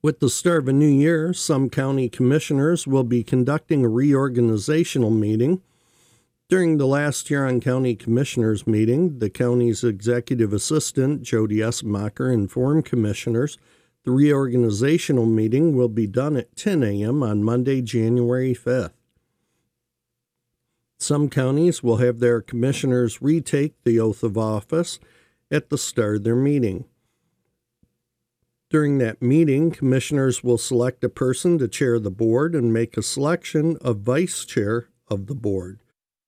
With the start of a new year, some county commissioners will be conducting a reorganizational meeting. During the last Huron County Commissioners meeting, the county's executive assistant, Jody Essemacher, informed commissioners the reorganizational meeting will be done at 10 a.m. on Monday, January 5th. Some counties will have their commissioners retake the oath of office at the start of their meeting. During that meeting, commissioners will select a person to chair the board and make a selection of vice chair of the board.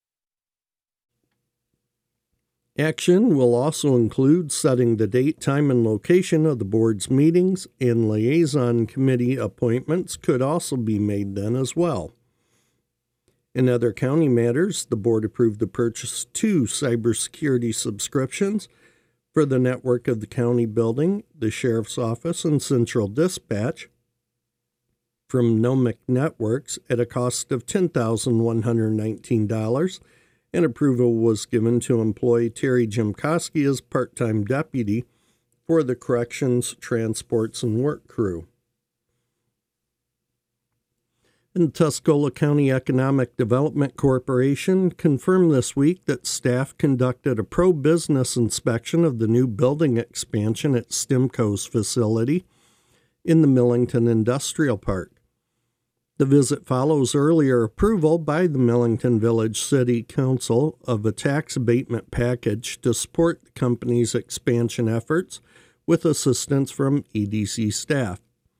Action will also include setting the date, time, and location of the board's meetings, and liaison committee appointments could also be made then as well. In other county matters, the board approved the purchase of 2 cybersecurity subscriptions for the network of the county building, the sheriff's office, and central dispatch from Nomic Networks at a cost of $10,119, and approval was given to employ Terry Jimkowski as part-time deputy for the Corrections, Transports, and Work crew. And Tuscola County Economic Development Corporation confirmed this week that staff conducted a pro-business inspection of the new building expansion at Stimco's facility in the Millington Industrial Park. The visit follows earlier approval by the Millington Village City Council of a tax abatement package to support the company's expansion efforts with assistance from EDC staff.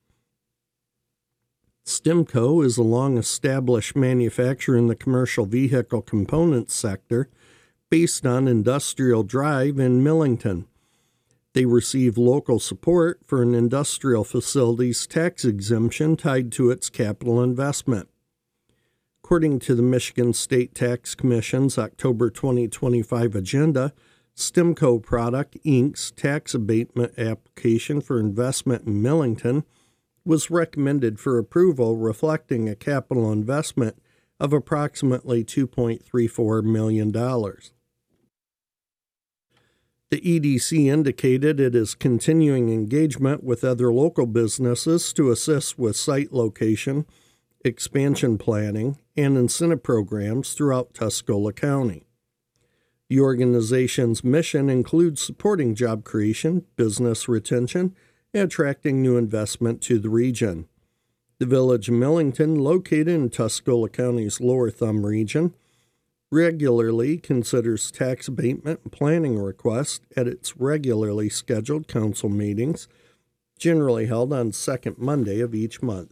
Stimco is a long-established manufacturer in the commercial vehicle components sector based on Industrial Drive in Millington. They receive local support for an industrial facility's tax exemption tied to its capital investment. According to the Michigan State Tax Commission's October 2025 agenda, Stimco Product Inc.'s tax abatement application for investment in Millington was recommended for approval, reflecting a capital investment of approximately $2.34 million. The EDC indicated it is continuing engagement with other local businesses to assist with site location, expansion planning, and incentive programs throughout Tuscola County. The organization's mission includes supporting job creation, business retention, and attracting new investment to the region. The Village of Millington, located in Tuscola County's Lower Thumb region, regularly considers tax abatement and planning requests at its regularly scheduled council meetings, generally held on second Monday of each month.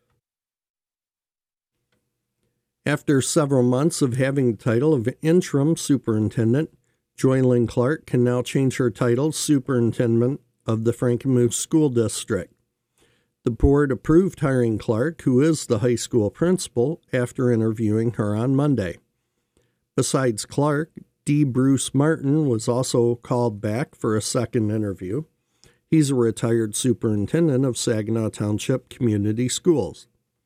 After several months of having the title of interim superintendent, Joylyn Clark can now change her title to superintendent of the Frankenmuth School District. The board approved hiring Clark, who is the high school principal, after interviewing her on Monday. Besides Clark, D. Bruce Martin was also called back for a second interview. He's a retired superintendent of Saginaw Township Community Schools.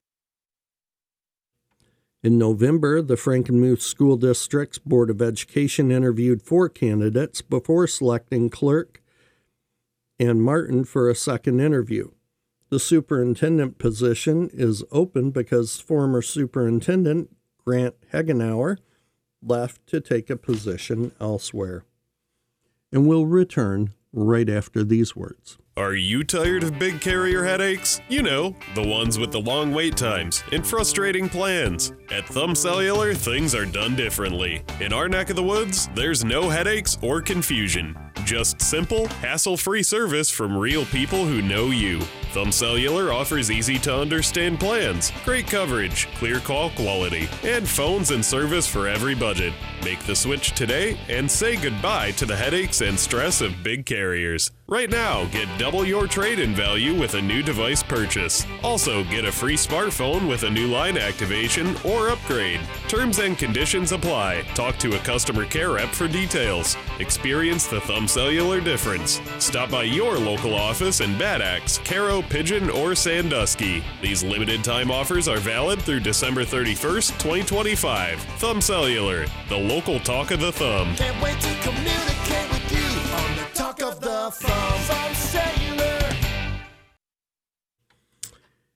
In November, the Frankenmuth School District's Board of Education interviewed 4 candidates before selecting Clark and Martin for a second interview. The superintendent position is open because former superintendent Grant Hagenauer left to take a position elsewhere. And we'll return right after these words. Are you tired of big carrier headaches? You know, the ones with the long wait times and frustrating plans. At Thumb Cellular, things are done differently. In our neck of the woods, there's no headaches or confusion. Just simple, hassle-free service from real people who know you. Thumb Cellular offers easy-to-understand plans, great coverage, clear call quality, and phones and service for every budget. Make the switch today and say goodbye to the headaches and stress of big carriers. Right now, get double your trade-in value with a new device purchase. Also, get a free smartphone with a new line activation or upgrade. Terms and conditions apply. Talk to a customer care rep for details. Experience the Thumb Cellular difference. Stop by your local office in Bad Axe, Caro, Pigeon, or Sandusky. These limited-time offers are valid through December 31st, 2025. Thumb Cellular, the local talk of the thumb. Can't wait to communicate with you on the talk of the thumb. Thumb Cellular.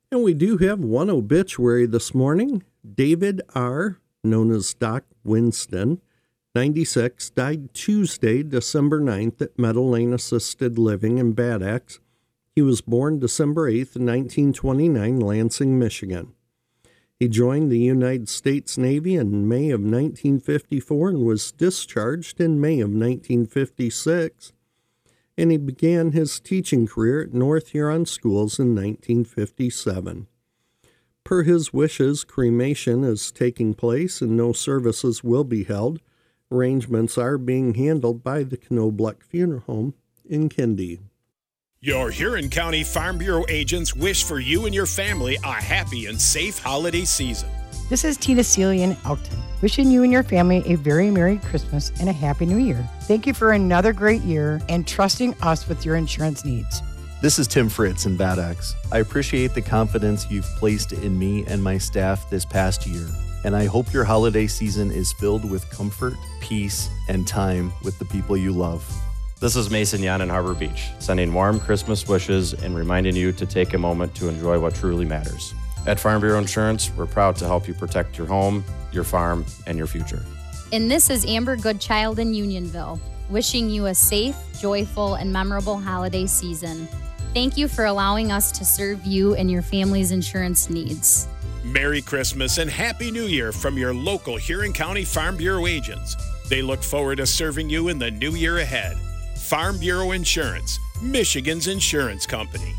And we do have one obituary this morning. David R., known as Doc Winston, 96, died Tuesday, December 9th at Meadow Lane Assisted Living in Bad Axe. He was born December 8th, 1929, Lansing, Michigan. He joined the United States Navy in May of 1954 and was discharged in May of 1956. And he began his teaching career at North Huron Schools in 1957. Per his wishes, cremation is taking place and no services will be held. Arrangements are being handled by the Knobloch Funeral Home in Kindy. Your Huron County Farm Bureau agents wish for you and your family a happy and safe holiday season. This is Tina Seeley in Elkton, wishing you and your family a very Merry Christmas and a Happy New Year. Thank you for another great year and trusting us with your insurance needs. This is Tim Fritz in Bad Axe. I appreciate the confidence you've placed in me and my staff this past year, and I hope your holiday season is filled with comfort, peace, and time with the people you love. This is Mason Yan in Harbor Beach, sending warm Christmas wishes and reminding you to take a moment to enjoy what truly matters. At Farm Bureau Insurance, we're proud to help you protect your home, your farm, and your future. And this is Amber Goodchild in Unionville, wishing you a safe, joyful, and memorable holiday season. Thank you for allowing us to serve you and your family's insurance needs. Merry Christmas and Happy New Year from your local Huron County Farm Bureau agents. They look forward to serving you in the new year ahead. Farm Bureau Insurance, Michigan's insurance company.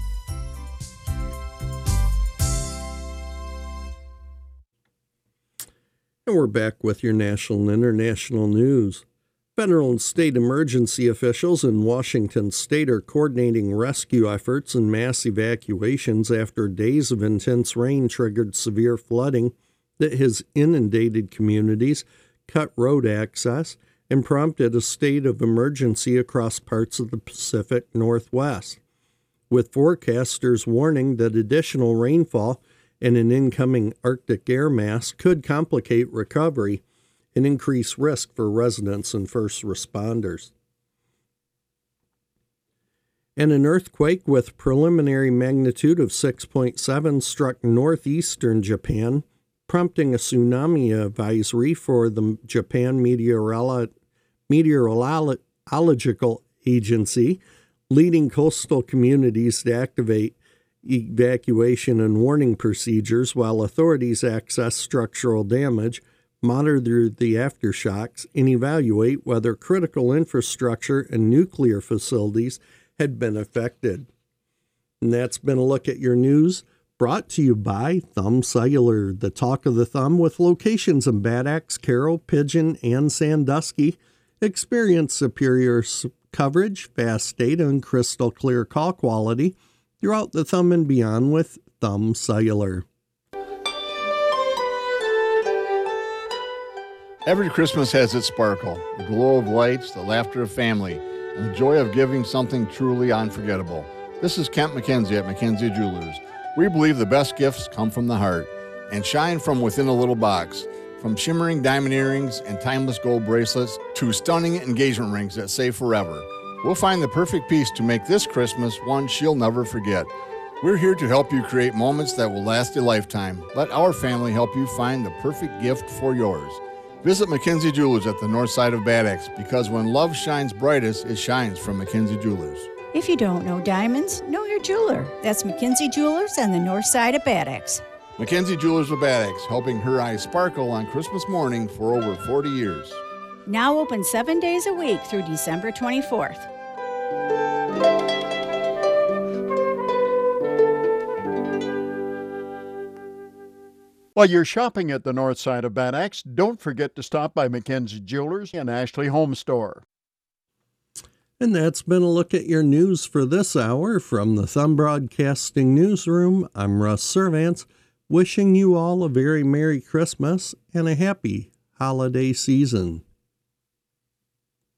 And we're back with your national and international news. Federal and state emergency officials in Washington state are coordinating rescue efforts and mass evacuations after days of intense rain triggered severe flooding that has inundated communities, cut road access, and prompted a state of emergency across parts of the Pacific Northwest, with forecasters warning that additional rainfall and an incoming Arctic air mass could complicate recovery and increase risk for residents and first responders. And an earthquake with preliminary magnitude of 6.7 struck northeastern Japan, prompting a tsunami advisory for the Japan Meteorological Agency, leading coastal communities to activate evacuation and warning procedures while authorities assess structural damage, monitor the aftershocks, and evaluate whether critical infrastructure and nuclear facilities had been affected. And that's been a look at your news, brought to you by Thumb Cellular, the talk of the thumb, with locations in Bad Axe, Carroll, Pigeon, and Sandusky. Experience superior coverage, fast data, and crystal clear call quality throughout the thumb and beyond with Thumb Cellular. Every Christmas has its sparkle, the glow of lights, the laughter of family, and the joy of giving something truly unforgettable. This is Kent McKenzie at McKenzie Jewelers. We believe the best gifts come from the heart and shine from within a little box. From shimmering diamond earrings and timeless gold bracelets to stunning engagement rings that say forever, we'll find the perfect piece to make this Christmas one she'll never forget. We're here to help you create moments that will last a lifetime. Let our family help you find the perfect gift for yours. Visit McKenzie Jewelers at the north side of Bad Axe, because when love shines brightest, it shines from McKenzie Jewelers. If you don't know diamonds, know your jeweler. That's McKenzie Jewelers on the north side of Bad Axe. McKenzie Jewelers of Bad Axe, helping her eyes sparkle on Christmas morning for over 40 years. Now open 7 days a week through December 24th. While you're shopping at the north side of Bad Axe, don't forget to stop by McKenzie Jewelers and Ashley Home Store. And that's been a look at your news for this hour from the Thumb Broadcasting Newsroom. I'm Russ Servants, wishing you all a very Merry Christmas and a happy holiday season.